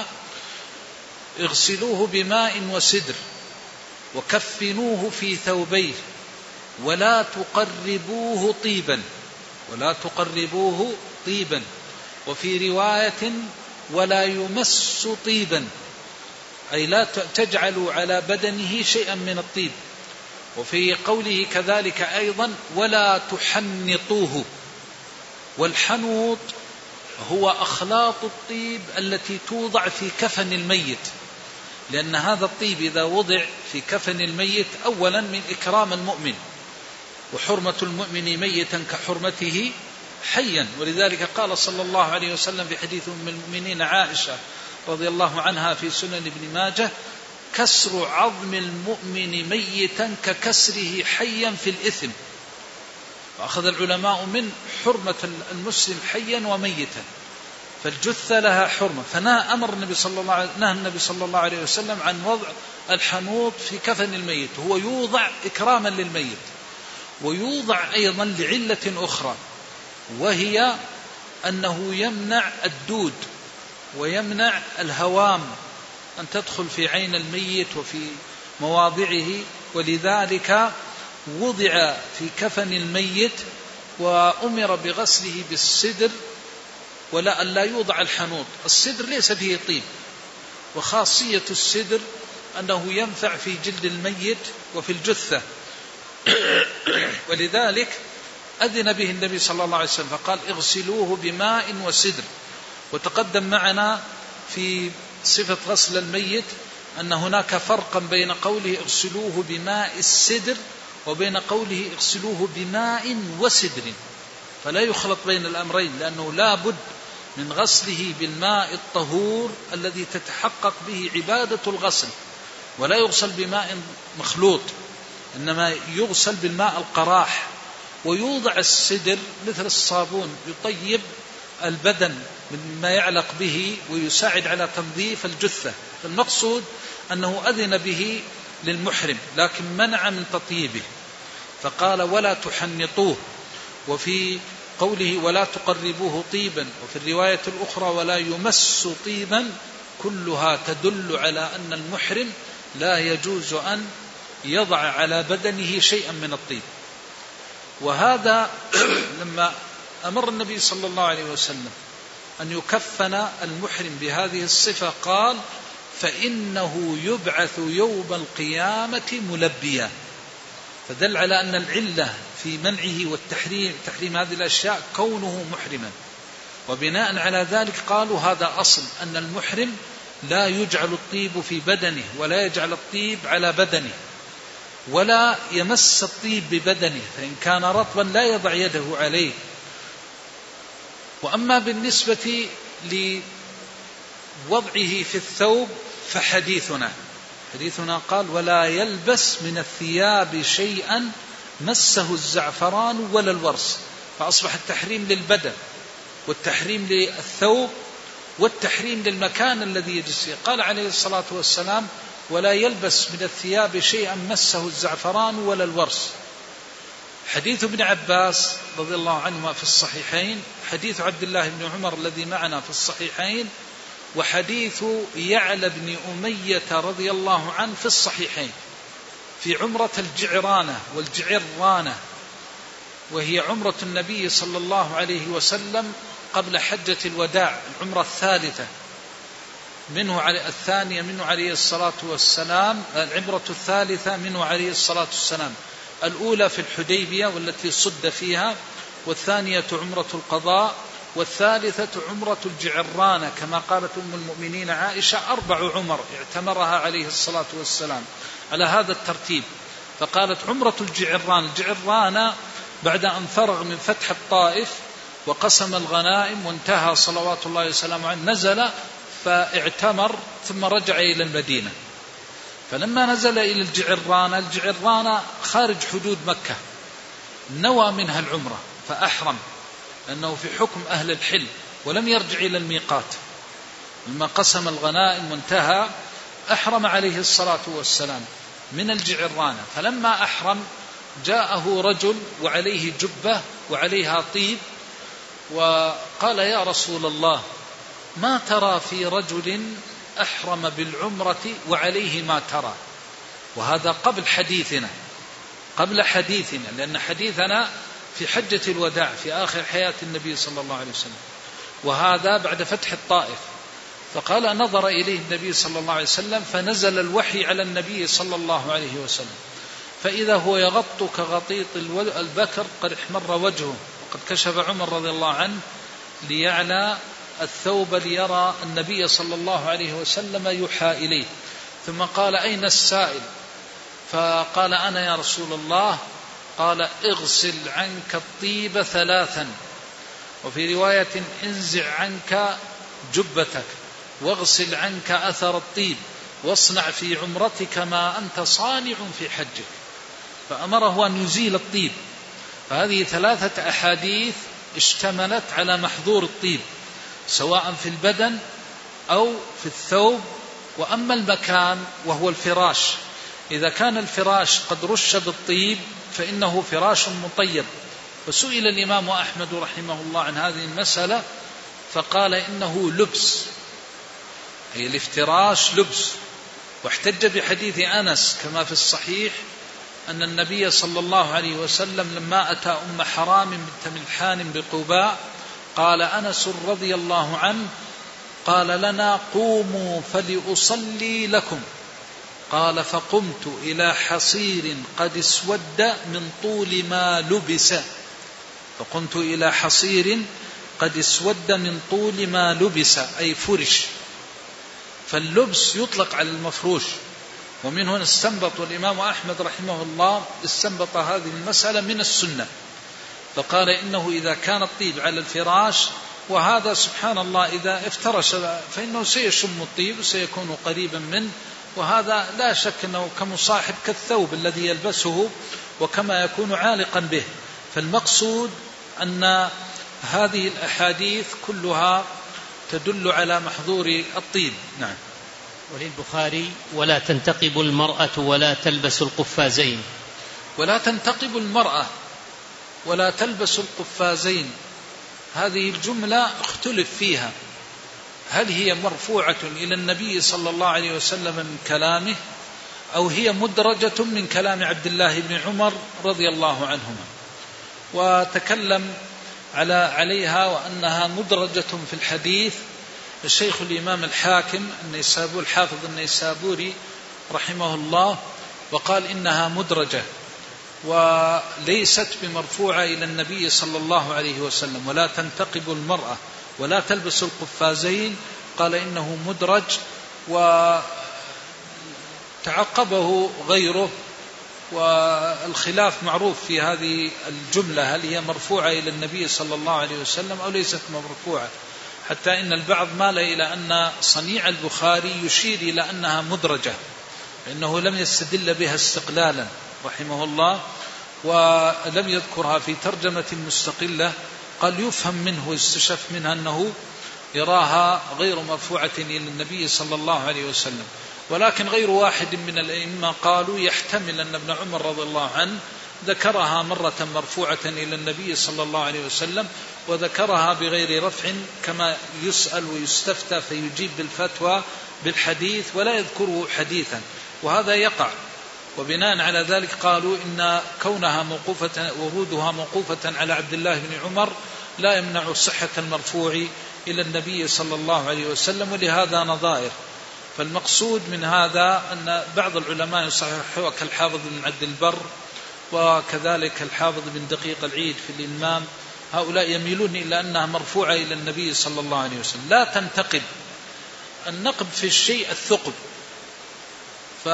اغسلوه بماء وسدر وكفنوه في ثوبيه ولا تقربوه طيبا، ولا تقربوه طيبا. وفي رواية ولا يمس طيبا، أي لا تجعلوا على بدنه شيئا من الطيب. وفي قوله كذلك أيضا ولا تحنطوه. والحنوط هو أخلاط الطيب التي توضع في كفن الميت، لأن هذا الطيب إذا وضع في كفن الميت أولا من إكرام المؤمن، وحرمة المؤمن ميتا كحرمته حيا. ولذلك قال صلى الله عليه وسلم في حديث أم المؤمنين عائشة رضي الله عنها في سنن ابن ماجه: كسر عظم المؤمن ميتا ككسره حيا في الإثم. وأخذ العلماء من حرمة المسلم حيا وميتا، فالجثة لها حرمة. فنهى أمر النبي صلى الله عليه نهى النبي صلى الله عليه وسلم عن وضع الحنوط في كفن الميت. هو يوضع إكراما للميت، ويوضع أيضا لعلة أخرى، وهي أنه يمنع الدود ويمنع الهوام أن تدخل في عين الميت وفي مواضعه. ولذلك وضع في كفن الميت وأمر بغسله بالسدر، ولا أن لا يوضع الحنوط. السدر ليس فيه طيب، وخاصية السدر أنه ينفع في جلد الميت وفي الجثة، ولذلك أذن به النبي صلى الله عليه وسلم فقال: اغسلوه بماء وسدر. وتقدم معنا في صفة غسل الميت أن هناك فرقا بين قوله اغسلوه بماء السدر وبين قوله اغسلوه بماء وسدر، فلا يخلط بين الأمرين، لأنه لا بد من غسله بالماء الطهور الذي تتحقق به عبادة الغسل، ولا يغسل بماء مخلوط، إنما يغسل بالماء القراح. ويوضع السدر مثل الصابون يطيب البدن مما يعلق به ويساعد على تنظيف الجثة. فالمقصود أنه أذن به للمحرم لكن منع من تطيبه، فقال ولا تحنطوه. وفي قوله ولا تقربوه طيبا، وفي الرواية الأخرى ولا يمس طيبا، كلها تدل على أن المحرم لا يجوز أن يضع على بدنه شيئا من الطيب. وهذا لما أمر النبي صلى الله عليه وسلم أن يكفن المحرم بهذه الصفة قال: فإنه يبعث يوم القيامة ملبيا. فدل على أن العلة في منعه والتحريم تحريم هذه الأشياء كونه محرما. وبناء على ذلك قالوا هذا أصل، أن المحرم لا يجعل الطيب في بدنه، ولا يجعل الطيب على بدنه، ولا يمس الطيب ببدنه، فإن كان رطبا لا يضع يده عليه. وأما بالنسبة لوضعه في الثوب فحديثنا حديثنا قال: ولا يلبس من الثياب شيئا مسه الزعفران ولا الورس. فأصبح التحريم للبدن، والتحريم للثوب، والتحريم للمكان الذي يجلس فيه. قال عليه الصلاة والسلام: ولا يلبس من الثياب شيئا مسه الزعفران ولا الورس. حديث ابن عباس رضي الله عنهما في الصحيحين، حديث عبد الله بن عمر الذي معنا في الصحيحين، وحديث يعلى بن أمية رضي الله عنه في الصحيحين في عمرة الجعرانة والجعرانة، وهي عمرة النبي صلى الله عليه وسلم قبل حجة الوداع، العمرة الثالثة منه عليه الثانية منه عليه الصلاة والسلام، العمرة الثالثة منه عليه الصلاة والسلام، الأولى في الحديبية والتي صد فيها، والثانية عمرة القضاء، والثالثة عمرة الجعرانة كما قالت أم المؤمنين عائشة: أربع عمر اعتمرها عليه الصلاة والسلام على هذا الترتيب. فقالت عمرة الجعرانة الجعرانة بعد أن فرغ من فتح الطائف وقسم الغنائم وانتهى صلوات الله وسلامه عليه، نزل فاعتمر ثم رجع إلى المدينة. فلما نزل إلى الجعرانة الجعرانة خارج حدود مكة، نوى منها العمرة فأحرم، لأنه في حكم أهل الحل، ولم يرجع إلى الميقات. لما قسم الغنائم وانتهى أحرم عليه الصلاة والسلام من الجعرانة. فلما أحرم جاءه رجل وعليه جبة وعليها طيب، وقال: يا رسول الله، ما ترى في رجل أحرم بالعمرة وعليه ما ترى؟ وهذا قبل حديثنا، قبل حديثنا، لأن حديثنا في حجة الوداع في آخر حياة النبي صلى الله عليه وسلم، وهذا بعد فتح الطائف. فقال نظر إليه النبي صلى الله عليه وسلم فنزل الوحي على النبي صلى الله عليه وسلم، فإذا هو يغط كغطيط البكر قد احمر وجهه، وقد كشف عمر رضي الله عنه ليعلى الثوب ليرى النبي صلى الله عليه وسلم يوحى إليه. ثم قال أين السائل؟ فقال أنا يا رسول الله. قال اغسل عنك الطيب ثلاثا، وفي رواية انزع عنك جبتك واغسل عنك أثر الطيب واصنع في عمرتك ما أنت صانع في حجك. فأمره أن يزيل الطيب. فهذه ثلاثة أحاديث اشتملت على محظور الطيب سواء في البدن أو في الثوب. وأما المكان وهو الفراش، إذا كان الفراش قد رش بالطيب فإنه فراش مطيب. فسئل الإمام أحمد رحمه الله عن هذه المسألة فقال إنه لبس، أي الافتراش لبس. واحتج بحديث أنس كما في الصحيح أن النبي صلى الله عليه وسلم لما أتى أم حرام بنت ملحان بقباء قال أنس رضي الله عنه قال لنا قوموا فلأصلي لكم. قال فقمت إلى حصير قد اسود من طول ما لبس. فقمت إلى حصير قد اسود من طول ما لبس، أي فرش. فاللبس يطلق على المفروش. ومن هنا استنبط الإمام أحمد رحمه الله استنبط هذه المسألة من السنة، فقال إنه إذا كان الطيب على الفراش، وهذا سبحان الله إذا افترش فإنه سيشم الطيب وسيكون قريبا منه، وهذا لا شك أنه كمصاحب كالثوب الذي يلبسه وكما يكون عالقا به. فالمقصود أن هذه الأحاديث كلها تدل على محظور الطيب. نعم. وللبخاري ولا تنتقب المرأة ولا تلبس القفازين. ولا تنتقب المرأة ولا تلبس القفازين، هذه الجملة اختلف فيها، هل هي مرفوعة إلى النبي صلى الله عليه وسلم من كلامه أو هي مدرجة من كلام عبد الله بن عمر رضي الله عنهما. وتكلم على عليها وأنها مدرجة في الحديث الشيخ الإمام الحاكم النيسابوري الحافظ النيسابوري رحمه الله، وقال إنها مدرجة وليست بمرفوعة إلى النبي صلى الله عليه وسلم. ولا تنتقب المرأة ولا تلبس القفازين، قال إنه مدرج، وتعقبه غيره. والخلاف معروف في هذه الجملة، هل هي مرفوعة إلى النبي صلى الله عليه وسلم أو ليست مرفوعة، حتى إن البعض مال إلى أن صنيع البخاري يشير إلى أنها مدرجة، فإنه لم يستدل بها استقلالا رحمه الله، ولم يذكرها في ترجمة مستقلة. قال يفهم منه واستشف منها أنه يراها غير مرفوعة إلى النبي صلى الله عليه وسلم. ولكن غير واحد من الأئمة قالوا يحتمل أن ابن عمر رضي الله عنه ذكرها مرة مرفوعة إلى النبي صلى الله عليه وسلم، وذكرها بغير رفع كما يسأل ويستفتى فيجيب بالفتوى بالحديث ولا يذكره حديثا، وهذا يقع. وبناء على ذلك قالوا إن كونها موقوفة ورودها موقوفة على عبد الله بن عمر لا يمنع صحة المرفوع إلى النبي صلى الله عليه وسلم، ولهذا نظائر. فالمقصود من هذا أن بعض العلماء يصححوا كالحافظ بن عبد البر وكذلك الحافظ بن دقيق العيد في الإلمام، هؤلاء يميلون إلى أنها مرفوعة إلى النبي صلى الله عليه وسلم. لا تنتقب، النقب في الشيء الثقب، ف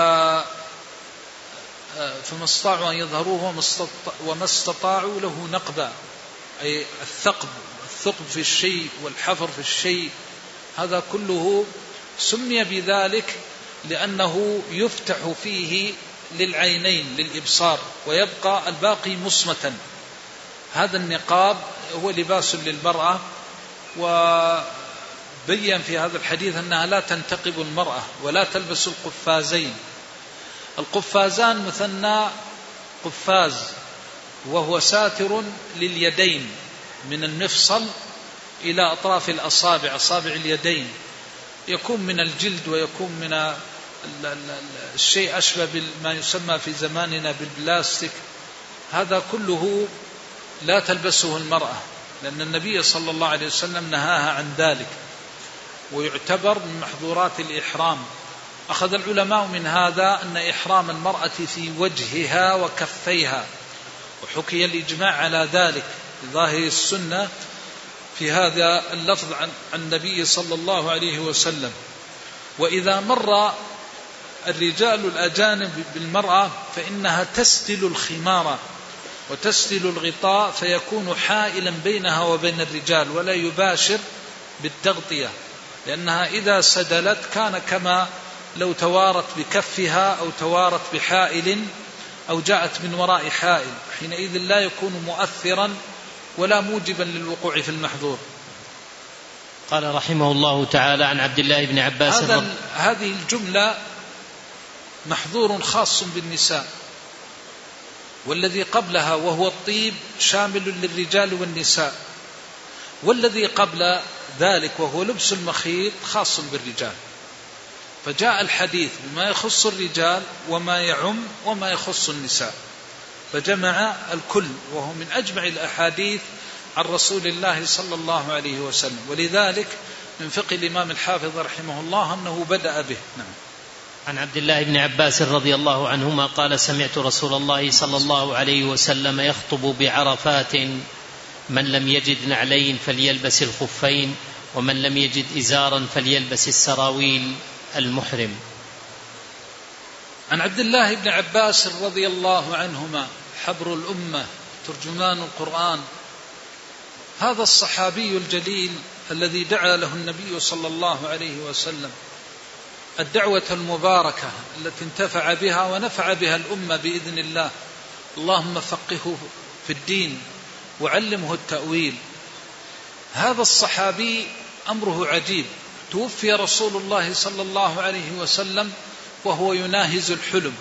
فما استطاعوا أن يظهروه وما استطاعوا له نقبا، أي الثقب الثقب في الشيء والحفر في الشيء، هذا كله سمي بذلك لأنه يفتح فيه للعينين للإبصار ويبقى الباقي مصمتا. هذا النقاب هو لباس للمرأة، وبين في هذا الحديث أنها لا تنتقب المرأة ولا تلبس القفازين. القفازان مثنى قفاز، وهو ساتر لليدين من المفصل إلى أطراف الأصابع أصابع اليدين، يكون من الجلد ويكون من الشيء أشبه بما يسمى في زماننا بالبلاستيك هذا كله لا تلبسه المرأة، لأن النبي صلى الله عليه وسلم نهاها عن ذلك، ويعتبر من محظورات الإحرام. أخذ العلماء من هذا أن إحرام المرأة في وجهها وكفيها، وحكي الإجماع على ذلك بظاهر السنة في هذا اللفظ عن النبي صلى الله عليه وسلم. وإذا مر الرجال الأجانب بالمرأة فإنها تسدل الخمار وتسدل الغطاء، فيكون حائلا بينها وبين الرجال ولا يباشر بالتغطية، لأنها إذا سدلت كان كما لو توارت بكفها أو توارت بحائل أو جاءت من وراء حائل، حينئذ لا يكون مؤثرا ولا موجبا للوقوع في المحظور. قال رحمه الله تعالى عن عبد الله بن عباس هذا هذه الجملة محظور خاص بالنساء، والذي قبلها وهو الطيب شامل للرجال والنساء، والذي قبل ذلك وهو لبس المخيط خاص بالرجال، فجاء الحديث بما يخص الرجال وما يعم وما يخص النساء، فجمع الكل، وهو من أجمع الأحاديث عن رسول الله صلى الله عليه وسلم. ولذلك من فقه الإمام الحافظ رحمه الله أنه بدأ به. نعم. عن عبد الله بن عباس رضي الله عنهما قال سمعت رسول الله صلى الله عليه وسلم يخطب بعرفات من لم يجد نعلين فليلبس الخفين ومن لم يجد إزارا فليلبس السراويل المحرم. عن عبد الله بن عباس رضي الله عنهما حبر الأمة ترجمان القرآن، هذا الصحابي الجليل الذي دعا له النبي صلى الله عليه وسلم الدعوة المباركة التي انتفع بها ونفع بها الأمة بإذن الله، اللهم فقهه في الدين وعلمه التأويل. هذا الصحابي أمره عجيب، توفي رسول الله صلى الله عليه وسلم وهو يناهز الحلم.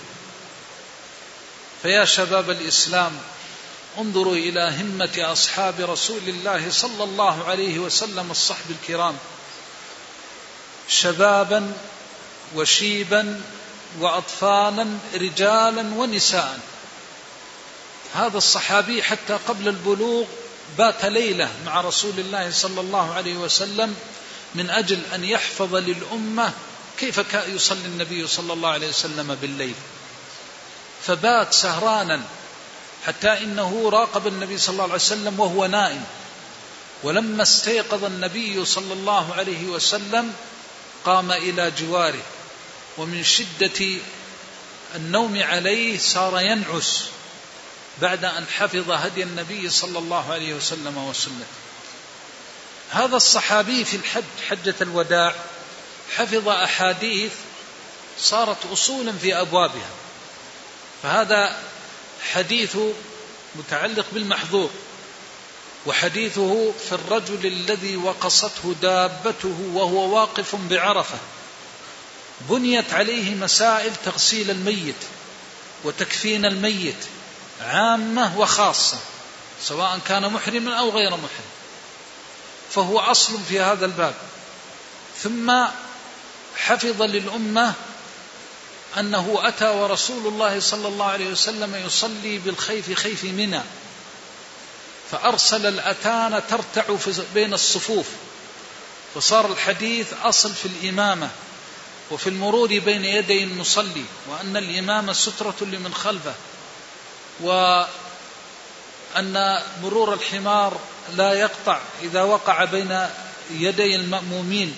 فيا شباب الإسلام انظروا إلى همة أصحاب رسول الله صلى الله عليه وسلم الصحب الكرام، شبابا وشيبا وأطفالا رجالا ونساء. هذا الصحابي حتى قبل البلوغ بات ليلة مع رسول الله صلى الله عليه وسلم من أجل أن يحفظ للأمة كيف كان يصلي النبي صلى الله عليه وسلم بالليل، فبات سهرانا حتى إنه راقب النبي صلى الله عليه وسلم وهو نائم، ولما استيقظ النبي صلى الله عليه وسلم قام إلى جواره، ومن شدة النوم عليه صار ينعس بعد أن حفظ هدي النبي صلى الله عليه وسلم وسنته. هذا الصحابي في الحج حجة الوداع حفظ أحاديث صارت أصولا في أبوابها، فهذا حديث متعلق بالمحظور، وحديثه في الرجل الذي وقصته دابته وهو واقف بعرفة، بنيت عليه مسائل تغسيل الميت وتكفين الميت عامة وخاصة، سواء كان محرما أو غير محرم، فهو أصل في هذا الباب. ثم حفظ للأمة أنه أتى ورسول الله صلى الله عليه وسلم يصلي بالخيف خيف منى، فأرسل الأتان ترتع بين الصفوف، فصار الحديث أصل في الإمامة وفي المرور بين يدي المصلي، وأن الإمامة سترة لمن خلفه، وأن مرور الحمار لا يقطع إذا وقع بين يدي المأمومين.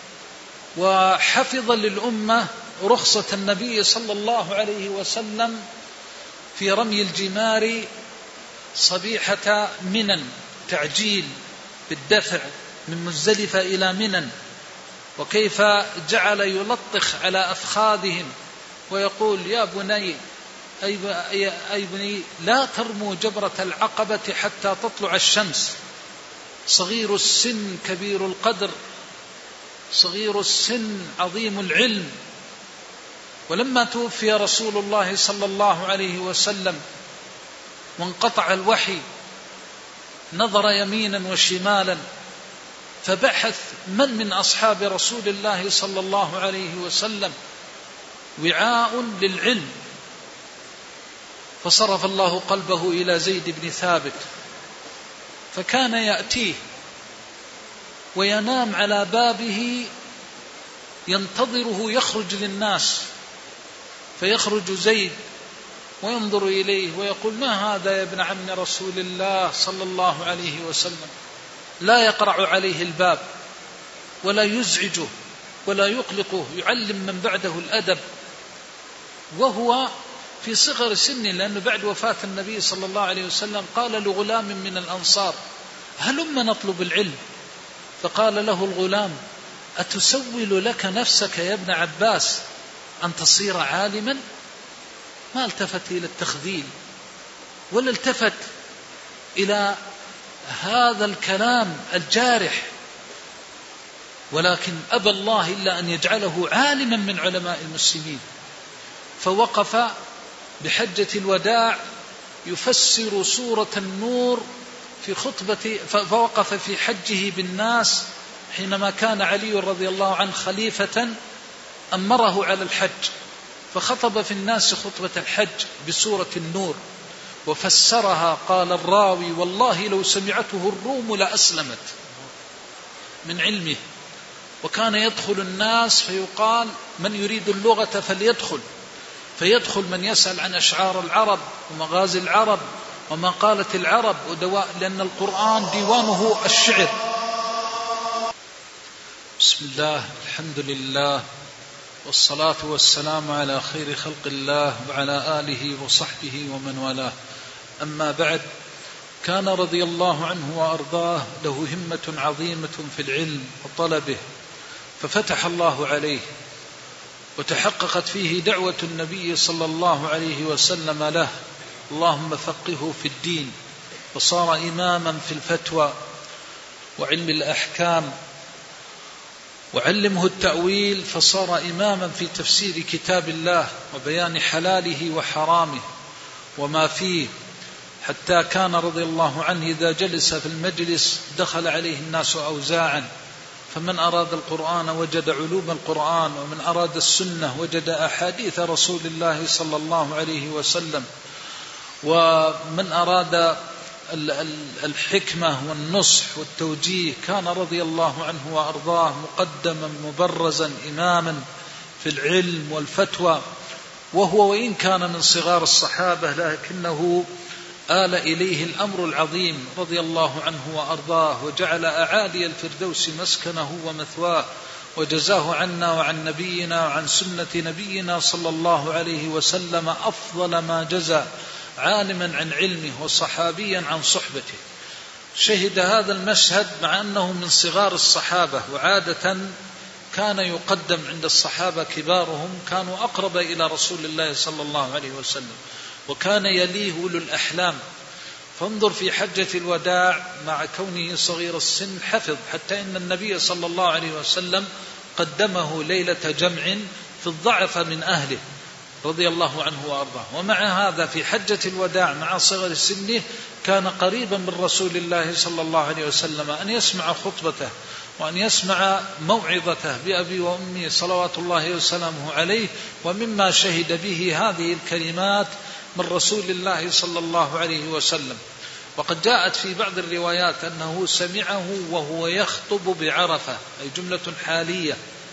وحفظ للأمة رخصة النبي صلى الله عليه وسلم في رمي الجمار صبيحة منى، تعجيل بالدفع من مزدلفة إلى منى، وكيف جعل يلطخ على أفخاذهم ويقول يا بني أي بني لا ترموا جبرة العقبة حتى تطلع الشمس، صغير السن كبير القدر، صغير السن عظيم العلم. ولما توفي رسول الله صلى الله عليه وسلم وانقطع الوحي نظر يمينا وشمالا فبحث من من أصحاب رسول الله صلى الله عليه وسلم وعاء للعلم، فصرف الله قلبه إلى زيد بن ثابت، فكان يأتيه وينام على بابه ينتظره يخرج للناس، فيخرج زيد وينظر إليه ويقول: ما هذا يا ابن عم رسول الله صلى الله عليه وسلم؟ لا يقرع عليه الباب ولا يزعجه ولا يقلقه، يعلم من بعده الأدب، وهو في صغر سنه، لأنه بعد وفاة النبي صلى الله عليه وسلم قال لغلام من الأنصار: هلم نطلب العلم. فقال له الغلام: أتسول لك نفسك يا ابن عباس أن تصير عالما؟ ما التفت إلى التخذيل ولا التفت إلى هذا الكلام الجارح، ولكن أبى الله إلا أن يجعله عالما من علماء المسلمين. فوقف بحجة الوداع يفسر سورة النور في خطبة، فوقف في حجه بالناس حينما كان علي رضي الله عنه خليفة أمره على الحج، فخطب في الناس خطبة الحج بسورة النور وفسرها. قال الراوي: والله لو سمعته الروم لأسلمت من علمه. وكان يدخل الناس فيقال: من يريد اللغة فليدخل، فيدخل من يسأل عن أشعار العرب ومغازي العرب وما قالت العرب ودواء، لأن القرآن ديوانه الشعر. بسم الله، الحمد لله، والصلاة والسلام على خير خلق الله وعلى آله وصحبه ومن والاه. أما بعد، كان رضي الله عنه وأرضاه له همة عظيمة في العلم وطلبه، ففتح الله عليه وتحققت فيه دعوة النبي صلى الله عليه وسلم له: اللهم فقهه في الدين. وصار إماما في الفتوى وعلم الأحكام، وعلمه التأويل، فصار إماما في تفسير كتاب الله وبيان حلاله وحرامه وما فيه، حتى كان رضي الله عنه إذا جلس في المجلس دخل عليه الناس أوزاعا، فمن أراد القرآن وجد علوم القرآن، ومن أراد السنة وجد أحاديث رسول الله صلى الله عليه وسلم، ومن أراد الحكمة والنصح والتوجيه كان رضي الله عنه وأرضاه مقدما مبرزا إماما في العلم والفتوى. وهو وإن كان من صغار الصحابة لكنه آل إليه الأمر العظيم رضي الله عنه وأرضاه، وجعل أعالي الفردوس مسكنه ومثواه، وجزاه عنا وعن نبينا وعن سنة نبينا صلى الله عليه وسلم أفضل ما جزى عالما عن علمه وصحابيا عن صحبته. شهد هذا المشهد مع أنه من صغار الصحابة، وعادة كان يقدم عند الصحابة كبارهم كانوا أقرب إلى رسول الله صلى الله عليه وسلم، وكان يليه أولو الأحلام. فانظر في حجة الوداع مع كونه صغير السن حفظ، حتى إن النبي صلى الله عليه وسلم قدمه ليلة جمع في الضعف من أهله رضي الله عنه وأرضاه. ومع هذا في حجة الوداع مع صغر سنه كان قريبا من رسول الله صلى الله عليه وسلم، أن يسمع خطبته وأن يسمع موعظته بأبي وأمي صلوات الله وسلامه عليه. ومما شهد به هذه الكلمات من رسول الله صلى الله عليه وسلم. وقد جاءت في بعض الروايات أنه سمعه وهو يخطب بعرفة، أي جملة حالية،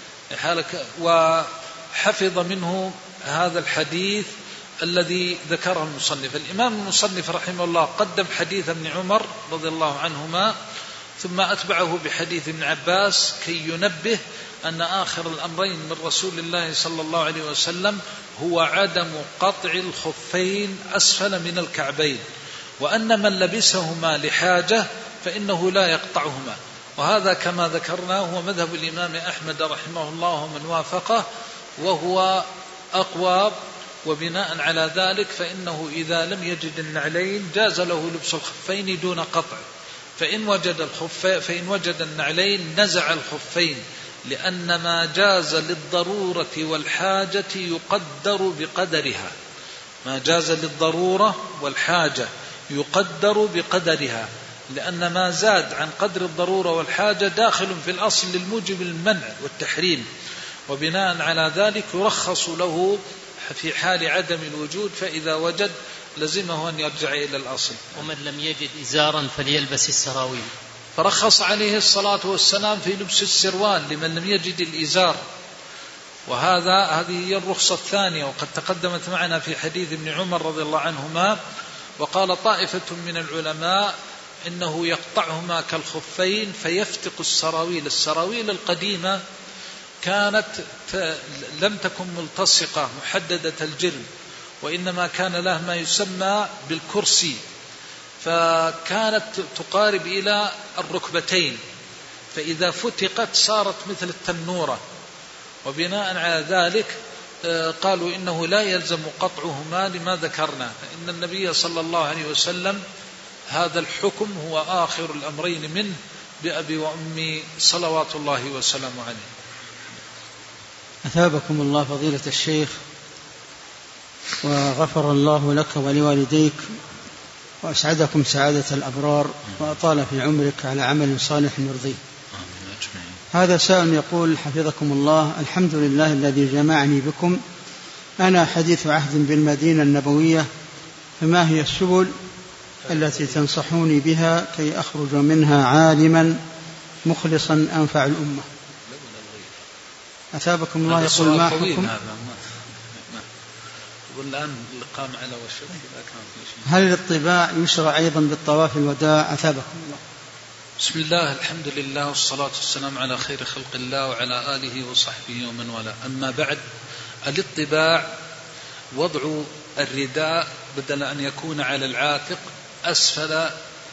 وحفظ منه هذا الحديث الذي ذكره المصنف. الإمام المصنف رحمه الله قدم حديث ابن عمر رضي الله عنهما، ثم أتبعه بحديث ابن عباس كي ينبه أن آخر الأمرين من رسول الله صلى الله عليه وسلم هو عدم قطع الخفين أسفل من الكعبين، وأن من لبسهما لحاجة فإنه لا يقطعهما. وهذا كما ذكرنا هو مذهب الإمام أحمد رحمه الله ومن وافقه، وهو أقوى. وبناء على ذلك فإنه إذا لم يجد النعلين جاز له لبس الخفين دون قطع، فإن وجد الخف فإن وجد النعلين نزع الخفين، لأن ما جاز للضرورة والحاجة يقدر بقدرها. ما جاز للضرورة والحاجة يقدر بقدرها، لأن ما زاد عن قدر الضرورة والحاجة داخل في الأصل للموجب المنع والتحريم، وبناء على ذلك يرخص له في حال عدم الوجود، فإذا وجد لزمه أن يرجع إلى الأصل. ومن لم يجد إزارا فليلبس السراويل. فرخص عليه الصلاة والسلام في لبس السروال لمن لم يجد الإزار، وهذا هذه هي الرخصة الثانية، وقد تقدمت معنا في حديث ابن عمر رضي الله عنهما. وقال طائفة من العلماء إنه يقطعهما كالخفين فيفتق السراويل. السراويل القديمة كانت لم تكن ملتصقة محددة الجرم، وإنما كان لها ما يسمى بالكرسي، فكانت تقارب إلى الركبتين، فإذا فتقت صارت مثل التنورة. وبناء على ذلك قالوا إنه لا يلزم قطعهما لما ذكرنا، فإن النبي صلى الله عليه وسلم هذا الحكم هو آخر الأمرين منه بأبي وأمي صلوات الله وسلامه عليه. أثابكم الله فضيلة الشيخ، وغفر الله لك ولوالديك، وأسعدكم سعادة الأبرار، وأطال في عمرك على عمل صالح يرضيه. هذا سائل يقول حفظكم الله: الحمد لله الذي جمعني بكم، أنا حديث عهد بالمدينة النبوية، فما هي السبل التي تنصحوني بها كي أخرج منها عالما مخلصا أنفع الأمة؟ أثابكم الله. يقول: ما حكم هل الاطباع يشرع أيضا بالطواف الوداع؟ أثابكم الله. بسم الله، الحمد لله، والصلاة والسلام على خير خلق الله وعلى آله وصحبه ومن والاه. أما بعد، الاطباع وضع الرداء بدل أن يكون على العاتق أسفل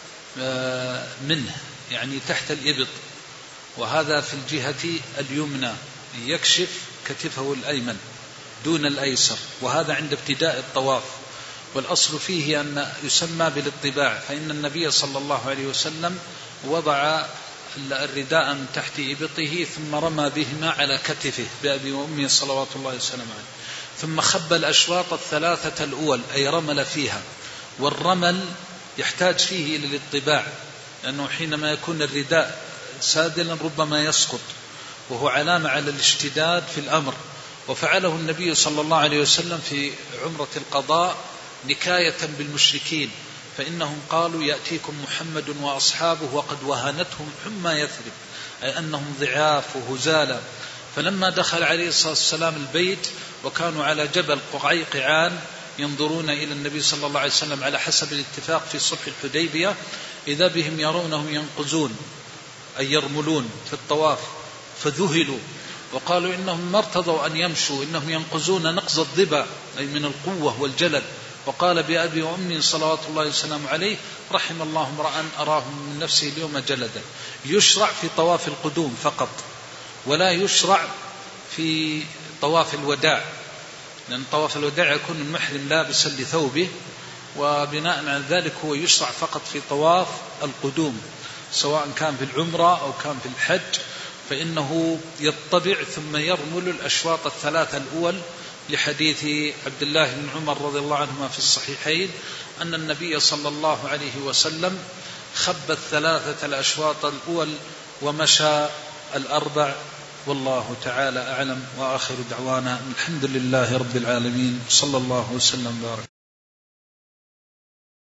منه، يعني تحت الإبط، وهذا في الجهة اليمنى، يكشف كتفه الأيمن دون الأيسر، وهذا عند ابتداء الطواف. والأصل فيه أن يسمى بالاطباع، فإن النبي صلى الله عليه وسلم وضع الرداء من تحت إبطه ثم رمى بهما على كتفه بأبي وأمه صلوات الله وسلامه عليه، ثم خب الأشواط الثلاثة الأول، أي رمل فيها. والرمل يحتاج فيه إلى الاطباع، لأنه حينما يكون الرداء سادلا ربما يسقط، وهو علامة على الاشتداد في الأمر. وفعله النبي صلى الله عليه وسلم في عمرة القضاء نكاية بالمشركين، فإنهم قالوا: يأتيكم محمد وأصحابه وقد وهنتهم حمى يثرب، أي أنهم ضعاف وهزالا. فلما دخل عليه الصلاة والسلام البيت وكانوا على جبل قعيقعان ينظرون إلى النبي صلى الله عليه وسلم على حسب الاتفاق في صلح الحديبية، إذا بهم يرونهم ينقزون أي يرملون في الطواف، فذهلوا وقالوا إنهم ما ارتضوا أن يمشوا، إنهم ينقزون نقز الضبع أي من القوة والجلد. وقال بأبي وأمي صلوات الله وسلامه عليه: رحم الله امرأ أراه من نفسه اليوم جلدا. يشرع في طواف القدوم فقط، ولا يشرع في طواف الوداع، لأن طواف الوداع يكون المحرم لابسا لثوبه، وبناء على ذلك هو يشرع فقط في طواف القدوم، سواء كان في العمرة أو كان في الحج، فإنه يطبع ثم يرمل الأشواط الثلاثة الأول، لحديث عبد الله بن عمر رضي الله عنهما في الصحيحين أن النبي صلى الله عليه وسلم خب الثلاثة الأشواط الأول ومشى الأربع، والله تعالى أعلم. وآخر دعوانا الحمد لله رب العالمين، صلى الله وسلم وبارك.